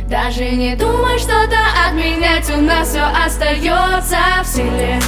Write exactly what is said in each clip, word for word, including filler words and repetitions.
Даже не думай что-то отменять, у нас все остается в силе.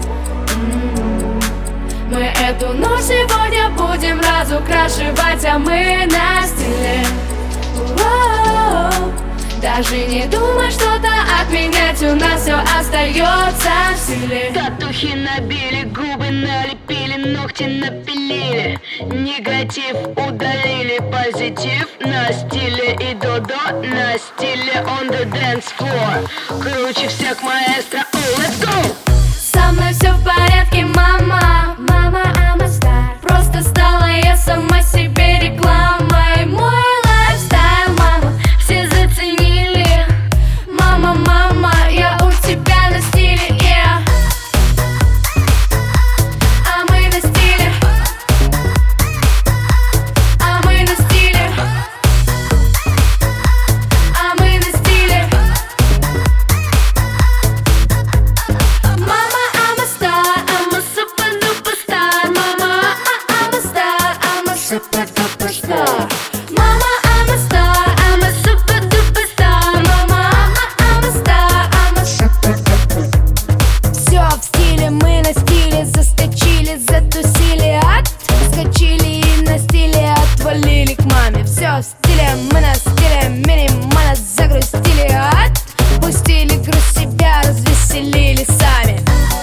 Мы эту ночь сегодня будем разукрашивать, а мы на стиле. Воу-воу. Даже не думай что-то отменять, у нас все остается в силе. Татухи набили, губы налепили, ногти напилили, негатив удалили, позитив на стиле и додо на стиле on the dance floor. Круче всех маэстро, oh, let's go! Со мной все в порядке, мама. Мама, I'm a star. Просто стала я сама себе рекламой. Мой лайфстайл, мама, все заценили. Мама, мама, я у тебя на стиле, yeah. А мы на стиле. А мы на стиле. А мы на стиле. Мама, I'm a star, I'm a super duper star. Мама, I'm a star, I'm a super duper star. Мама, I'm a star, I'm a super duper star. Мама, I'm a star, I'm a super duper. Все в стиле, мы на стиле, заскочили, затусили, отскочили и на стиле отвалили к маме. Все в стиле, мы на стиле, минимально загрустили, отпустили груз себя, развеселили сами.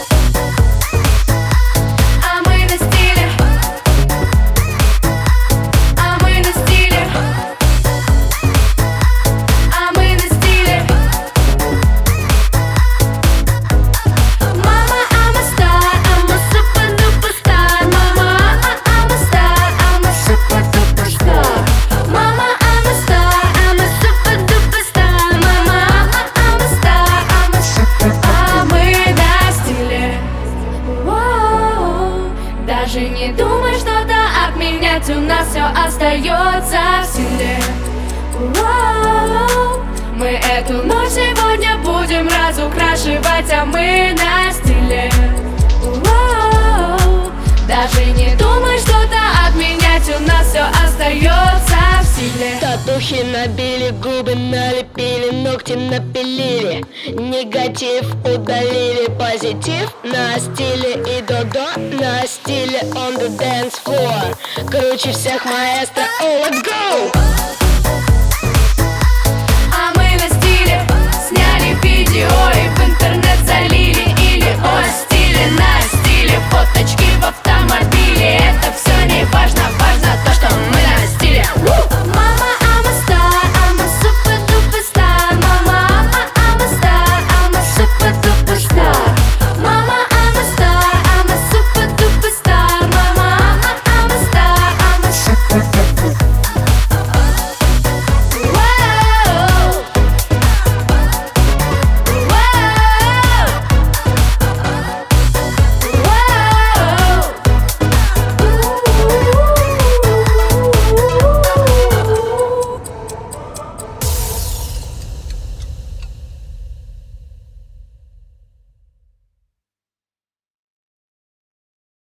А мы на стиле. А мы на стиле. А мы на стиле. Мама, I'm a star, I'm a super duper star. Мама, I'm a star, I'm a super duper star. Мама, I'm a star, I'm a super duper star. Мама, I'm a star, I'm a super. А мы на стиле. Воу. Даже не думай что-то отменять, у нас все остается в силе. Воу. Мы эту ночь сегодня будем разукрашивать, а мы на стиле. Воу. Даже не думай что-то отменять, у нас все остается в силе. Татухи набили, губы налепили, ногти напилили, негатив удалили, позитив на стиле и додо на стиле on the dance floor. Круче всех маэстро, oh, let's go! А мы на стиле сняли видео.